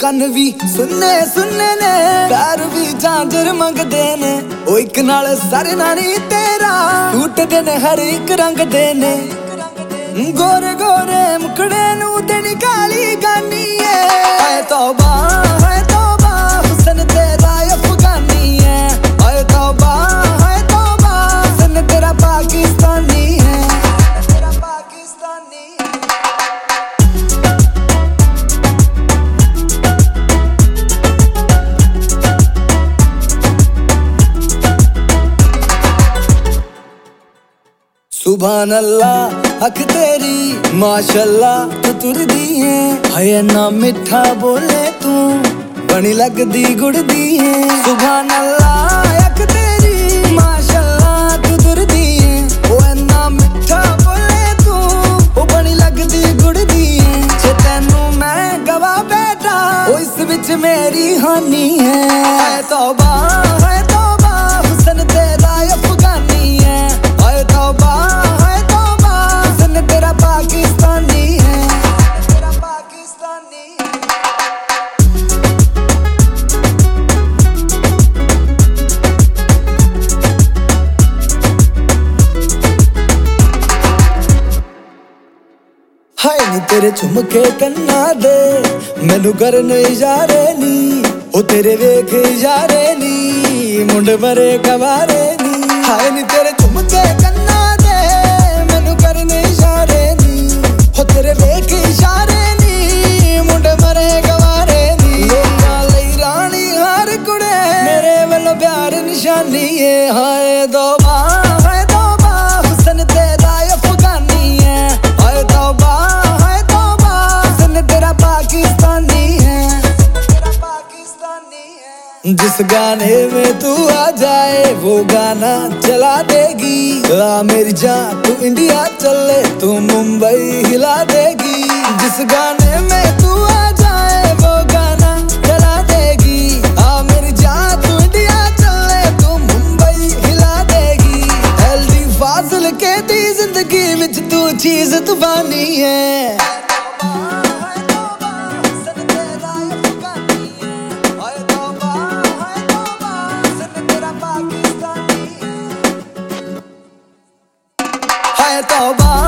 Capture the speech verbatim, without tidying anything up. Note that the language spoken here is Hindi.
कन भी सुनने सुनने ने पैर भी झांझर मंगदे ने ओ इक नाल सर नानी तेरा सूट दे ने हर एक रंग दे ने गोरे गोरे मुखड़े नू तेरी काली गानी है हाय तौबा हाय तौबा हुस्न तेरा अफगानी है हाय तौबा हाय तौबा हुस्न तेरा पाकिस्तानी है तेरा पाकिस्तानी सुभान अल्लाह अख तेरी माशाल्लाह तू तुरदी है हाय ना मिठा बोले तू बनी लगदी गुड़दी है सुभान अल्लाह अख तेरी माशाल्लाह तू तुरदी है ओ ना मिठा बोले तू ओ बनी लगदी गुड़दी है जे तैनू मैं गवा बैठा ओ इस विच मेरी हानी है हाय तौबा हाय तौबा हुस्न तेरा अफगानी है हाय तौबा पाकिस्तानी है तेरा पाकिस्तानी हाय नी तेरे झुमके कन्ना दे मैनू करन इजारे नी ओ तेरे वेख इजारे नी मुंड मरे कवारे नी हाय नी तेरे झुमके कन्ना दे मैनू करन इजारे नी हो तेरे वेख इशारे नी मुंडे मरे गवारे नी लोकां लई रानी हर कुड़े मेरे वल्लों प्यार निशानी है हाय तौबा हाय तौबा हुस्न तेरा अफगानी है हाय तौबा हाय तौबा हुस्न तेरा पाकिस्तानी है तेरा पाकिस्तानी है जिस गाने में तू आ जाए वो गाना चला देगी आ मेरी जान तू इंडिया चले तू मुंबई हिला देगी जिस गाने में तू आ जाए वो गाना चला देगी आ मेरी जान तू इंडिया चले तू मुंबई हिला देगी एलडी फाजिल के दी जिंदगी विच तू चीज तूफानी है तौबा